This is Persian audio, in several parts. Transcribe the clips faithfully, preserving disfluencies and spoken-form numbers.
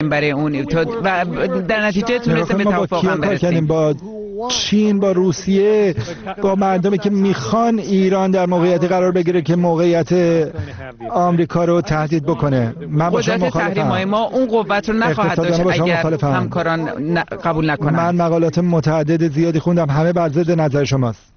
برای اون و در نتیجه تونستیم به توافق هم برسیم. با چین، با روسیه، با مردمی که میخوان ایران در موقعیتی قرار بگیره که موقعیت آمریکا رو تهدید بکنه. من با شما مخالفم. قدرت تحریم‌های ما اون قوت رو نخواهد داشت اگر همکاران قبول نکنن. من مقالات متعدد زیادی خوندم، همه بر ضد نظر شماست.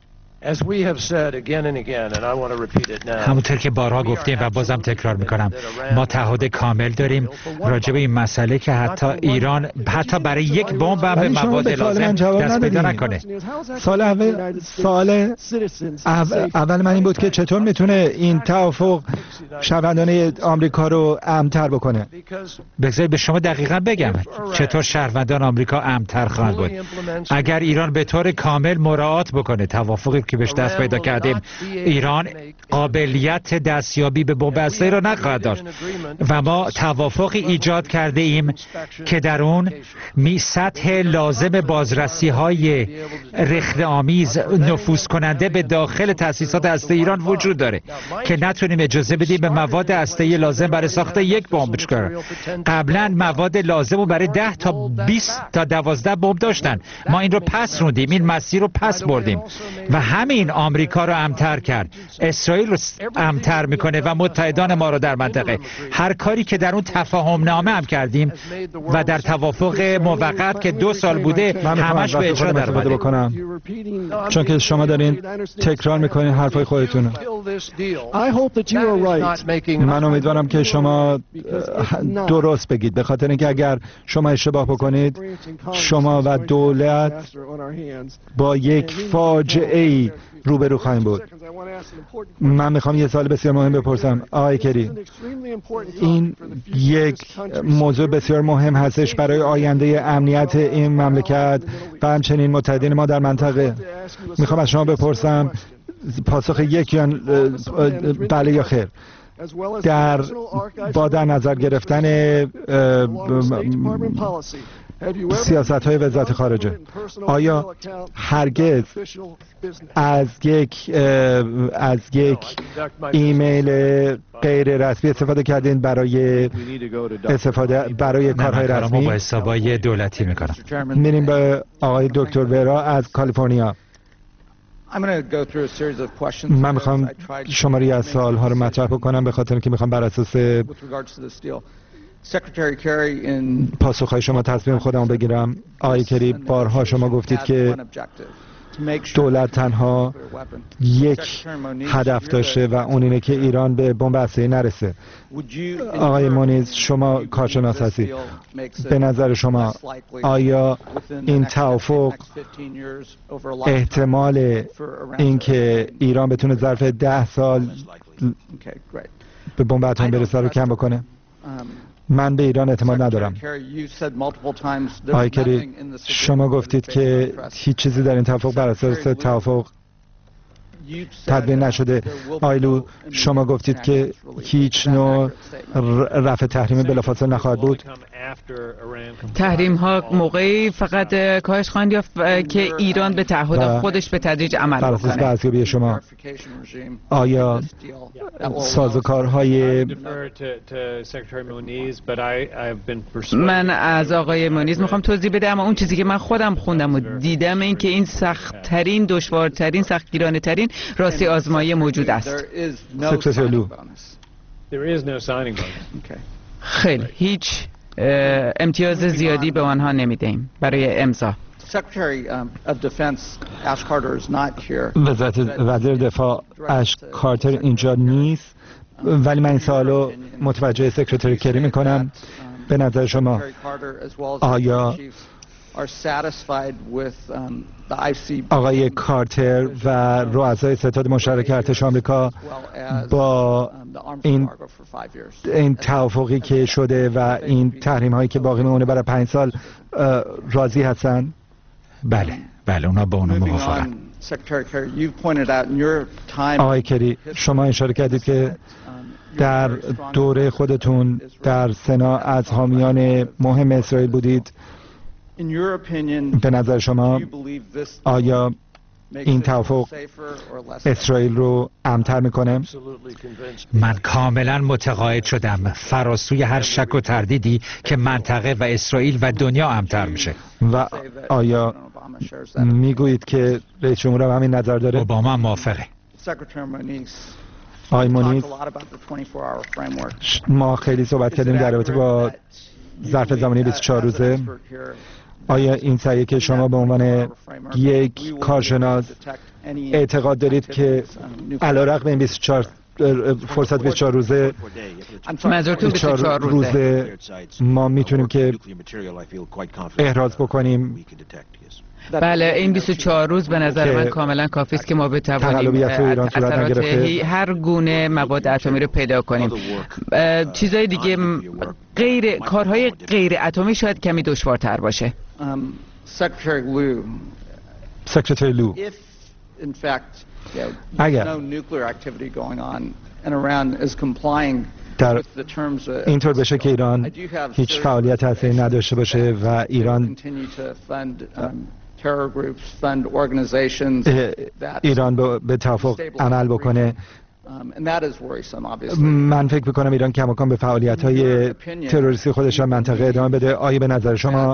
همونطور که بارها گفتیم و بازم تکرار میکنم، ما تعهد کامل داریم راجع به این مسئله که حتی ایران حتی برای یک بمب هم به مواد لازم دست پیدا نکنه. سال اول سال اول من این بود که چطور میتونه این توافق شهروندان آمریکا رو امن‌تر بکنه. بگذارید به شما دقیقاً بگم چطور شهروندان آمریکا امن‌تر خواهند بود. اگر ایران به طور کامل مراعات بکنه توافقی که بهش دست پیدا کردیم، ایران قابلیت دستیابی به بمب اسلحه‌ای را نخواهد داشت و ما توافقی ایجاد کرده ایم که در اون می سطح لازم بازرسی های رخنه آمیز نفوذ کننده به داخل تأسیسات هسته ایران وجود داره که نتونیم اجازه بدیم به مواد هسته‌ای لازم برای ساخت یک بمب بشکن. قبلا مواد لازم رو برای ده تا بیست تا دوازده بمب داشتن، ما این رو پس روندیم، این مسیر رو پس بردیم و همین آمریکا رو امن‌تر کرد، اسرائیل رو امن‌تر میکنه و متحدان ما رو در منطقه. هر کاری که در اون تفاهم نامه هم کردیم و در توافق موقت که دو سال بوده همش به اجرا در اومده. بکنم چون که شما دارین تکرار میکنین حرفای خودتون. من امیدوارم که شما درست بگید، به خاطر اینکه اگر شما اشتباه بکنید شما و دولت با یک فاجعه روبرو خواهیم بود. من میخوام یه سوال بسیار مهم بپرسم آقای کری. این یک موضوع بسیار مهم هستش برای آینده امنیت این مملکت و همچنین متحدین ما در منطقه. میخوام از شما بپرسم پاسخ یک یا بله یا خیر در با در نظر گرفتن سیاست های وزارت خارجه، آیا هرگز از یک از یک ایمیل غیر رسمی استفاده کردین برای استفاده برای کارهای رسمی؟ با حسابای دولتی میکنم. میریم به آقای دکتر ورا از کالیفرنیا. من میخوام شماری از سوال‌ها رو مطرح بکنم به خاطر اینکه میخوام بر اساس پاسخهای شما تصمیم خودم بگیرم. آقای کری، بارها شما گفتید که دولت تنها یک هدف داشته و اون اینه که ایران به بمب اسلحه‌ای نرسه. آقای مونیز، شما کارشناس هستید، به نظر شما آیا این توافق احتمال اینکه ایران بتونه ظرف ده سال به بمب اتمی برسه رو کم بکنه؟ من به ایران اعتماد ندارم. آقای کری، شما گفتید که هیچ چیزی در این توافق بر اساس توافق تدوین نشده. آیلو، شما گفتید که هیچ نوع رفع تحریم بلافاصله نخواهد بود. تحریم ها موقعی فقط کاهش خواهند یافت که ایران به تعهد خودش به تدریج عمل بکنه. بر اساس بازیابی شما آیا سازوکارهای من از آقای مونیز میخوام توضیح بدم، اما اون چیزی که من خودم خوندم و دیدم این که این سخت ترین، دشوارترین، سختگیرانه ترین راستی آزمایی موجود است. سکسسلو خیلی هیچ امتیاز زیادی به آنها نمیدهیم برای امضا. وزیر دفاع اش کارتر اینجا نیست، ولی من این سوالو متوجه سکرتری کری میکنم. به نظر شما آیا آقای کارتر و رؤسای ستاد مشترک ارتش آمریکا با این این توافقی که شده و این تحریم هایی که باقی میمونه برای پنج سال راضی هستن؟ بله بله اونا با اونو موافقن. آقای کری، شما اشاره کردید که در دوره خودتون در سنا از حامیان مهم اسرائیل بودید. به نظر شما آیا این توافق اسرائیل رو امن‌تر میکنه؟ من کاملا متقاعد شدم فراسوی هر شک و تردیدی که منطقه و اسرائیل و دنیا امن‌تر میشه. و آیا میگویید که رئیس جمهور هم همین نظر داره؟ اوباما موافقه. آقای مونیز، ما خیلی صحبت کردیم در رابطه با ظرف زمانی بیست و چهار روزه. آیا این سعیه که شما به عنوان یک کارشناس اعتقاد دارید که علیرغم این بیست و چهار فرصت بیست و چهار روزه منظورتون بیست و چهار روزه ما میتونیم که احراز بکنیم؟ بله، این بیست و چهار روز به نظر من کاملا کافی است که ما بتوانیم اثرات هر گونه مواد اتمی رو پیدا کنیم. چیزهای دیگه غیر کارهای غیر اتمی شاید کمی دشوارتر باشه. سکرتری لو، اگر در اینطور بشه که ایران هیچ فعالیت هسته‌ای نداشته باشه و ایران ایران به توافق عمل بکنه، من فکر میکنم ایران کماکان به فعالیت‌های تروریستی خودش در منطقه ادامه بده. آیا به نظر شما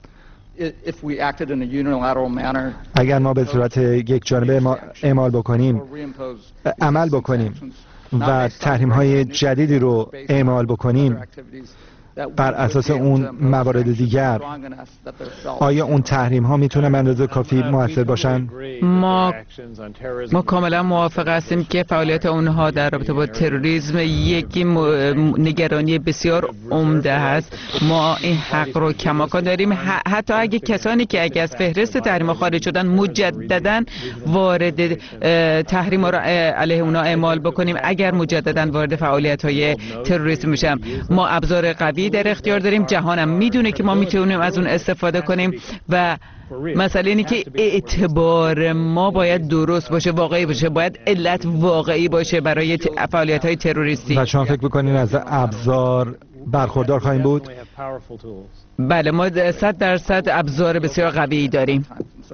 اگر ما به صورت یک جانبه اعمال بکنیم عمل بکنیم و تحریم‌های جدیدی رو اعمال بکنیم بر اساس اون موارد دیگر، آیا اون تحریم ها میتونه به اندازه کافی موثر باشن؟ ما ما کاملا موافق هستیم که فعالیت اونها در رابطه با تروریسم یکی نگرانی بسیار عمده است. ما این حق رو کماکان داریم، حتی اگه کسانی که اگه از فهرست تحریم ها خارج شدن مجددا وارد تحریم ها رو علیه اونها اعمال بکنیم، اگر مجددا وارد فعالیت های تروریسم میشن. ما ابزار قوی در اختیار داریم، جهانم میدونه که ما میتونیم از اون استفاده کنیم و مسئله اینه که اعتبار ما باید درست باشه، واقعی باشه، باید علت واقعی باشه برای فعالیت های تروریستی. و شما فکر میکنین از ابزار برخوردار خواهیم بود؟ بله، ما صد درصد ابزار بسیار قوی داریم.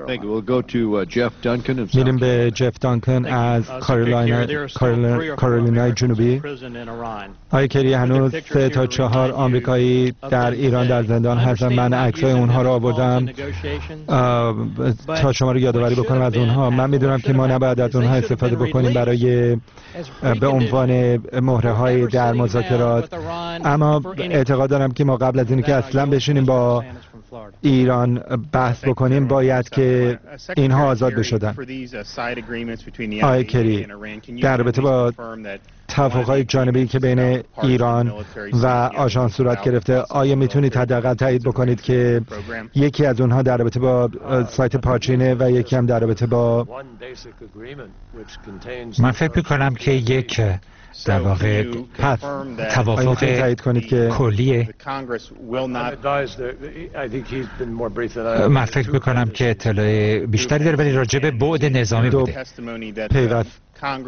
میریم به جف دانکن از کارولینای جنوبی. آقای کری، هنوز سه تا چهار آمریکایی در ایران در زندان هستن. من عکسای اونها رو آوردم تا شما رو یادآوری بکنم از اونها. من میدونم که ما نباید از اونها استفاده بکنیم برای به عنوان مهره های در مذاکرات، اما اعتقاد دارم که ما قبل از اینکه که اصلا بشینیم با ایران بحث بکنیم باید که اینها آزاد بشدن. آقای کری، در رابطه با توافق‌های جانبی که بین ایران و آژانس صورت گرفته، آیا میتونید حداقل تایید بکنید که یکی از اونها در رابطه با سایت پارچینه و یکی هم در رابطه با من فکر می‌کنم که یک در واقع پس توافق کلیه. من فکر میکنم که اطلاع بیشتری داره ولی راجع به بعد نظامی بوده. پیوست.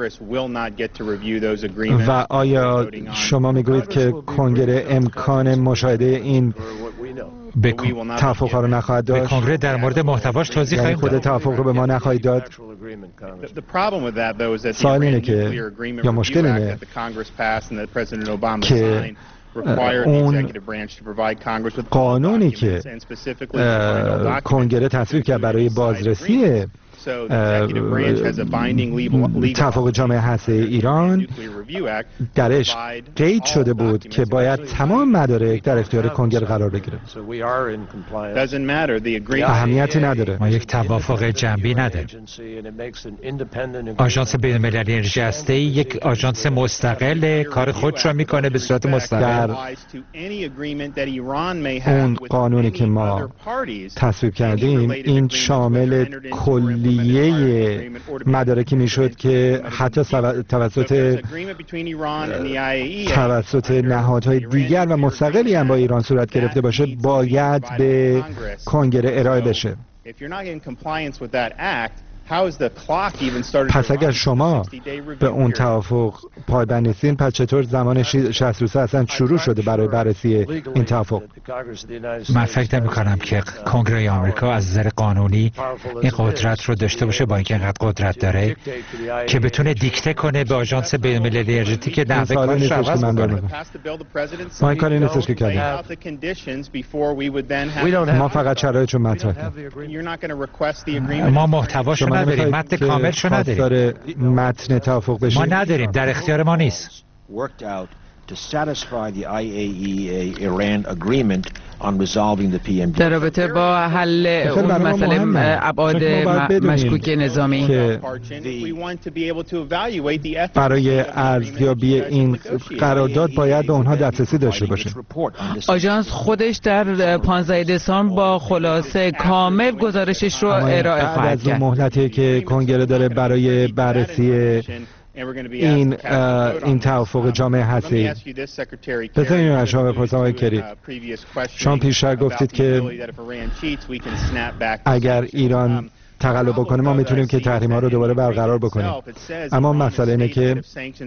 و آیا شما میگویید که کنگره امکان مشاهده این به توافق رو نخواهد داشت؟ به کنگره در مورد محتواش توضیح خواهیم خود توافق رو به ما نخواهید داد؟ سوال اینه که یا مشکل اینه که اون قانونی که کنگره تصویب کرد برای بازرسی توافق جامعه هسته ایران درش قید شده بود که باید تمام مدارک در اختیار کنگره قرار بگیره. اهمیتی نداره. ما یک توافق جنبی نداریم. آژانس بین‌المللی انرژی هسته‌ای یک آژانس مستقل کار خودش را میکنه به صورت مستقل. در اون قانونی که ما تصویب کردیم این شامل کلی یه مدارکی میشد که حتی توسط توسط نهادهای دیگر و مستقلی هم با ایران صورت گرفته باشه باید به کنگره ارائه بشه. پس اگر شما به اون توافق پایبند نیستین، پس چطور زمان شصت روزه اصلا شروع شده برای بررسی این توافق؟ من فکر نمی کنم که کنگره آمریکا از نظر قانونی این قدرت رو داشته باشه، با اینکه اینقدر قدرت داره که بتونه دیکته کنه به آژانس بین‌المللی انرژی که نحوه کارش رو عوض کنه. ما این کاری نیستش که کردیم. ما فقط شرایطش رو مطرح کردیم. ما محتواشو نداریم، متن کاملشو نداریم. متن توافق بشه ما نداریم، در اختیار ما نیست. to satisfy the I A E A Iran agreement on resolving the P M D. در رابطه با حل اون مسئله ابعاد مشکوک نظامی برای ارزیابی این قرارداد باید به اونها دسترسی داشته باشه. آژانس خودش در پانزده دسامبر با خلاصه کامل گزارشش رو ارائه خواهد کرد. از مهلتی که کنگره داره برای بررسی این این توافق جامعه هستی. بذارین من شما بپرسم آقای کری، شما پیشتر گفتید که اگر ایران تقلب بکنه ما میتونیم که تحریم ها رو دوباره برقرار بکنیم، اما مسئله اینه که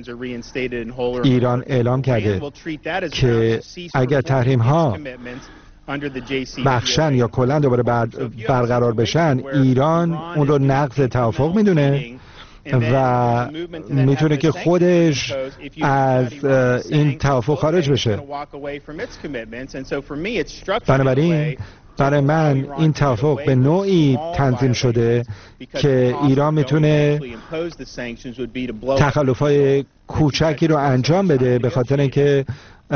ایران اعلام کرده که اگر تحریم ها بخشن یا کلا دوباره برقرار بشن، ایران اون رو نقض توافق میدونه و میتونه که خودش از این توافق خارج بشه. بنابراین برای من این توافق به نوعی تنظیم شده که ایران میتونه تخلف‌های کوچکی رو انجام بده به خاطر اینکه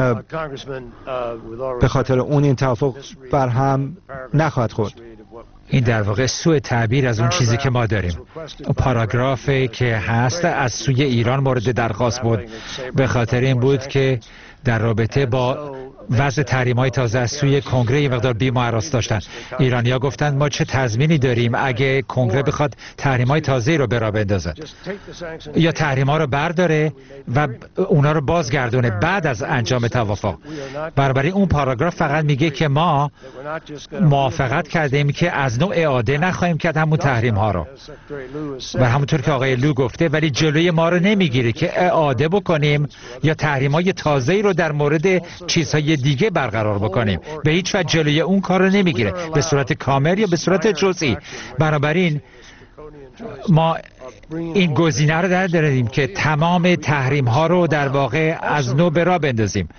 به خاطر اون این توافق بر هم نخواهد خورد. این در واقع سوء تعبیر از اون چیزی که ما داریم. پاراگرافی که هست از سوی ایران مورد درخواست بود، به خاطر این بود که در رابطه با وضع تحریم‌های تازه از سوی کنگره یه مقدار بیم و هراس داشتن. ایرانی‌ها گفتند ما چه تضمینی داریم اگه کنگره بخواد تحریم‌های تازه رو به راه بندازه یا تحریم‌ها رو برداره و اونا رو بازگردونه بعد از انجام توافق. بنابراین اون پاراگراف فقط میگه که ما موافقت کردیم که از نوع اعاده نخواهیم کرد همون تحریم‌ها رو، و همونطور که آقای لو گفته، ولی جلوی ما رو نمیگیره که اعاده بکنیم یا تحریم‌های تازه‌ای رو در مورد چیزهای دیگه برقرار بکنیم. به هیچ وجه جلوی اون کار رو نمیگیره به صورت کامل یا به صورت جزئی. بنابراین ما این گزینه رو در داریم که تمام تحریم ها رو در واقع از نو به راه بندازیم.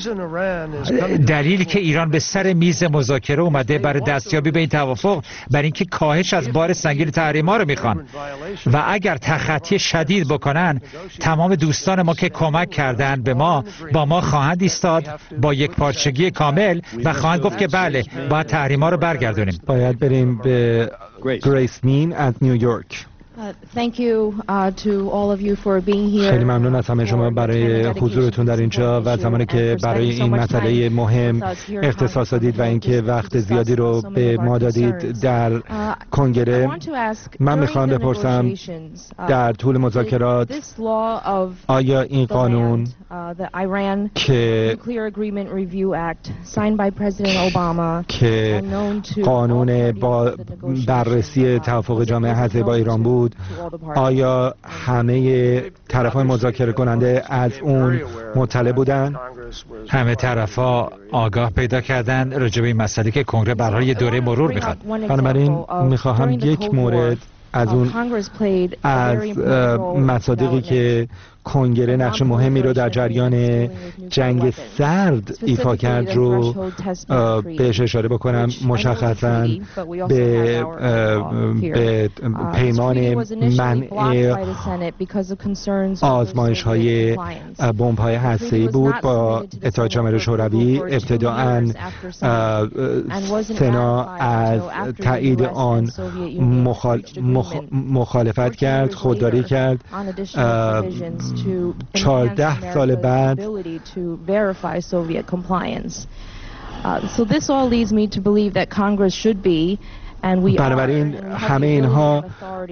دلیلی که ایران به سر میز مذاکره اومده برای دستیابی به این توافق، برای اینکه کاهش از بار سنگین تحریم ها رو میخوان و اگر تخطی شدید بکنن، تمام دوستان ما که کمک کردن به ما با ما خواهند ایستاد با یک پارچگی کامل و خواهند گفت که بله باید تحریم ها رو برگردونیم. باید بریم به گریس مین از نیویورک. خیلی ممنون از همه شما برای حضورتون در اینجا و زمانی که برای این مسئله مهم اختصاص دادید و اینکه وقت زیادی رو به ما دادید در کنگره. من میخوام بپرسم در طول مذاکرات آیا این قانون که که قانون با بررسی توافق جامعه هستی با ایران بود، آیا همه طرف‌های مذاکره کننده از اون مطلع بودن؟ همه طرف‌ها آگاه پیدا کردن راجع به این مسئله که کنگره به هر حال یه دوره مرور میخواد. بنابراین میخواهم یک مورد از اون از مصادیقی که کنگره نقش مهمی رو در جریان جنگ سرد ایفا کرد رو بهش اشاره بکنم. مشخصاً به به پیمان منع آزمایش های بمب های هسته‌ای بود با اتحاد جماهیر شوروی. ابتداءً سنا از تایید آن مخال... مخ... مخالفت کرد، خودداری کرد. چهارده سال بعد Uh, so this all leads me to believe that Congress should be بنابراین همه اینها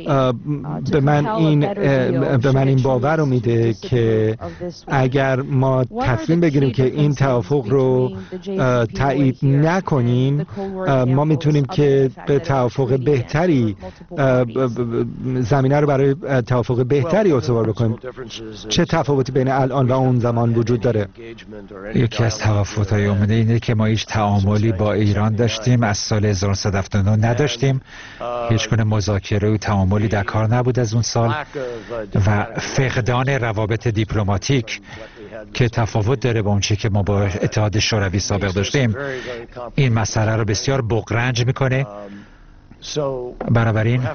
به من این به من این باور رو میده که اگر ما تصمیم بگیریم که این توافق رو تایید نکنیم، ما میتونیم که به توافق بهتری زمینه رو برای توافق بهتری استوار بکنیم. چه تفاوتی بین الان و اون زمان وجود داره؟ یکی از تفاوت‌های عمده اینه که ما هیچ تعاملی با ایران داشتیم از سال هزار و نهصد و هفتاد و نه نداشتیم، هیچ گونه مذاکره و تعاملی در کار نبود از اون سال و فقدان روابط دیپلماتیک که تفاوت داره با اون چیزی که ما با اتحاد شوروی سابق داشتیم، این مسئله رو بسیار بغرنج میکنه. بنابراین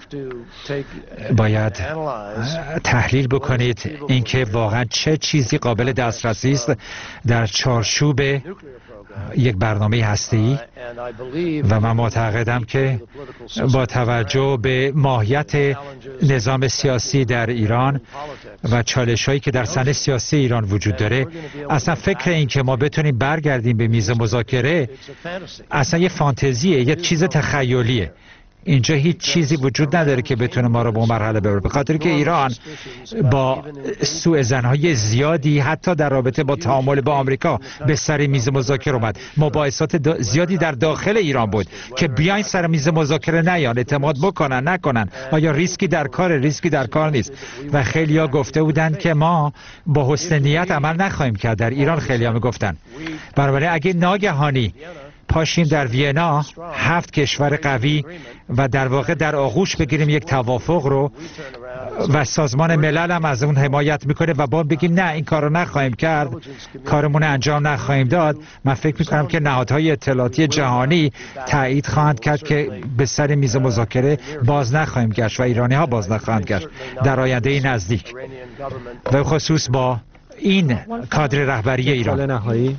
باید تحلیل بکنید اینکه واقعا چه چیزی قابل دسترسی است در چارچوب یک برنامه هسته‌ای و من معتقدم که با توجه به ماهیت نظام سیاسی در ایران و چالش‌هایی که در صحنه سیاسی ایران وجود داره، اصلا فکر این که ما بتونیم برگردیم به میز مذاکره اصلا یه فانتزیه، یه چیز تخیلیه. اینجا هیچ چیزی وجود نداره که بتونه ما رو به اون مرحله ببره، به خاطر که ایران با سوء ظن‌های زیادی حتی در رابطه با تعامل با آمریکا به سر میز مذاکره اومد. مباحثات زیادی در داخل ایران بود که بیاین سر میز مذاکره نیان، اعتماد بکنن نکنن، آیا ریسکی در کار ریسکی در کار نیست. و خیلیا گفته بودند که ما با حسن نیت عمل نخواهیم کرد. در ایران خیلیا میگفتن. بنابراین اگه ناگهانی پاشیم در وینا هفت کشور قوی و در واقع در آغوش بگیریم یک توافق رو و سازمان ملل هم از اون حمایت میکنه و با بگیم نه این کار رو نخواهیم کرد، کارمون انجام نخواهیم داد، من فکر میکنم که نهادهای اطلاعاتی جهانی تایید خواهند کرد که به سر میز مذاکره باز نخواهیم گشت و ایرانی ها باز نخواهند گشت در آینده نزدیک و خصوص با این کادر رهبری ایران. نهایی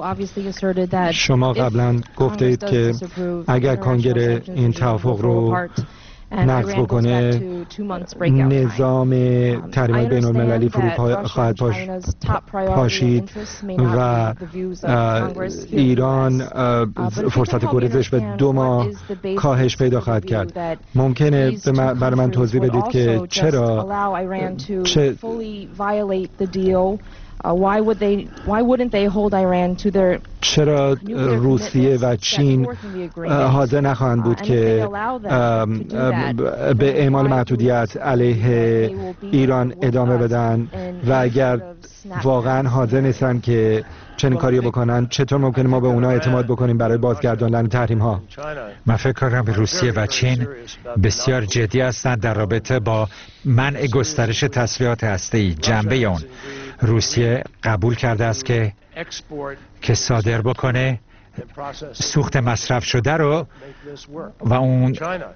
شما قبلا گفتید که اگر کنگره این توافق رو نقض بکنه نظام تحریم‌های بین‌المللی فرو خواهد پاشید و ایران فرصت گریزش به دو ماه کاهش پیدا خواهد کرد. ممکنه برای من توضیح بدید که چرا چه Why would they why wouldn't they hold Iran to their چرا روسیه و چین حاضر نخواهند بود که به اعمال محدودیت علیه ایران ادامه بدن و اگر واقعا حاضر نیستن که چنین کاری بکنن، چطور ممکنه ما به اونا اعتماد بکنیم برای بازگرداندن تحریم ها؟ من فکر کنم روسیه و چین بسیار جدی هستند در رابطه با منع گسترش تسلیحات هسته‌ای. جنبه اون روسیه قبول کرده است که که صادر بکنه سوخت مصرف شده رو و اون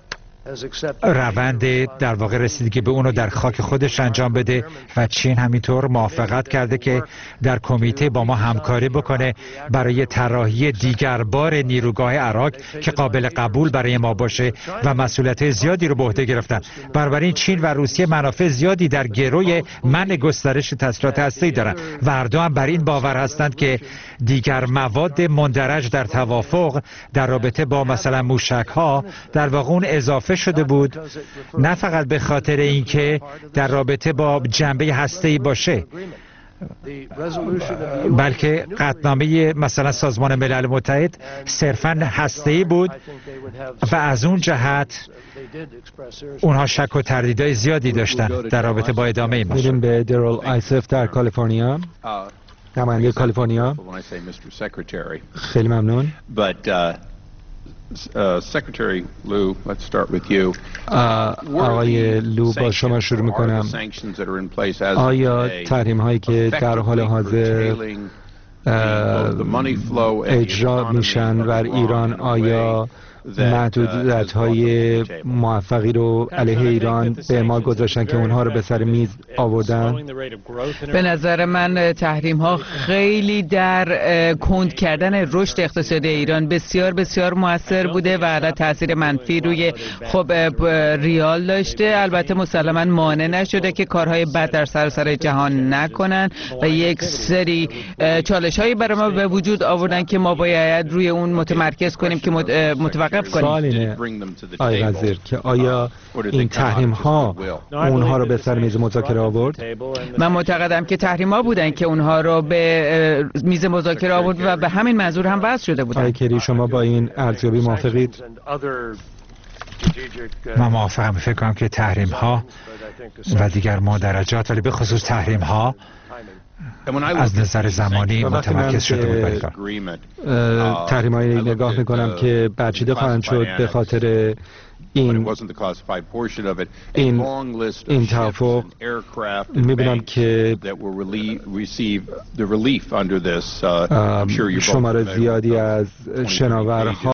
روند در واقع رسیدگی به اونو در خاک خودش انجام بده و چین همینطور موافقت کرده که در کمیته با ما همکاری بکنه برای طراحی دیگر بار نیروگاه عراق که قابل قبول برای ما باشه و مسئولیت زیادی رو به عهده گرفتن. بنابراین چین و روسیه منافع زیادی در گروی منع گسترش تسلیحات هسته‌ای دارن و هر دو هم بر این باور هستند که دیگر مواد مندرج در توافق در رابطه با مثلا موشک‌ها در واقع اون اضافه شده بود، نه فقط به خاطر اینکه در رابطه با جنبه هسته‌ای باشه، بلکه قطعنامه مثلا سازمان ملل متحد صرفاً هسته‌ای بود و از اون جهت اونها شک و تردیدهای زیادی داشتن در رابطه با ادامه این میریم به درول آیسف در کالیفرنیا، نماینده کالیفرنیا. خیلی ممنون. Uh, Secretary Liu, let's start with you. آقای لو با شما شروع میکنم. آیا تحریم هایی که در حال حاضر اجرا میشن بر ایران آیا محدودیت های موفقی رو علیه ایران به اعمال گذاشتن که اونها رو به سر میز آوردن؟ به نظر من تحریم ها خیلی در کند کردن رشد اقتصادی ایران بسیار بسیار موثر بوده و حالا تاثیر منفی روی خب ریال داشته. البته مسلما مانع نشده که کارهای بد در سراسر جهان نکنن و یک سری چالش هایی برای ما به وجود آوردن که ما باید روی اون متمرکز کنیم که متوقف متوقف کنیم. سوال اینه آقای وزیر که آیا این تحریم ها اونها رو به سر میز مذاکره آورد؟ من معتقدم که تحریم ها بودن که اونها رو به میز مذاکره آورد و به همین منظور هم وضع شده بودن. آقای کری شما با این ارزیابی موافقید؟ من موافقم. فکر کنم که تحریم ها و دیگر مادرجات، ولی به خصوص تحریم ها از نظر زمانی متمرکز شده بود. تحریم هایی نگاه میکنم که برچیده خواهند شد به خاطر این این این توافق. میبینم که شماره زیادی از شناورها